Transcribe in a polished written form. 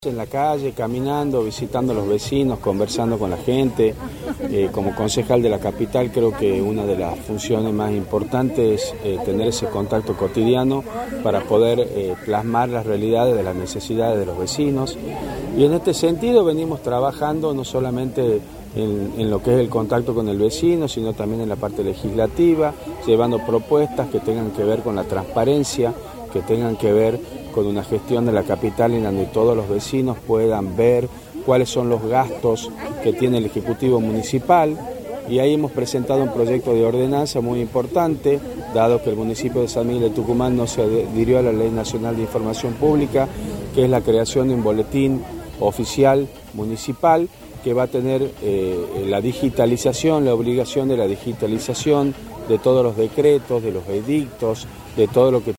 En la calle, caminando, visitando a los vecinos, conversando con la gente. Como concejal de la capital creo que una de las funciones más importantes es tener ese contacto cotidiano para poder plasmar las realidades de las necesidades de los vecinos. Y en este sentido venimos trabajando no solamente en lo que es el contacto con el vecino, sino también en la parte legislativa, llevando propuestas que tengan que ver con la transparencia, que tengan que ver con una gestión de la capital en donde todos los vecinos puedan ver cuáles son los gastos que tiene el Ejecutivo Municipal. Y ahí hemos presentado un proyecto de ordenanza muy importante, dado que el municipio de San Miguel de Tucumán no se adhirió a la Ley Nacional de Información Pública, que es la creación de un boletín oficial municipal que va a tener la digitalización, la obligación de la digitalización de todos los decretos, de los edictos, de todo lo que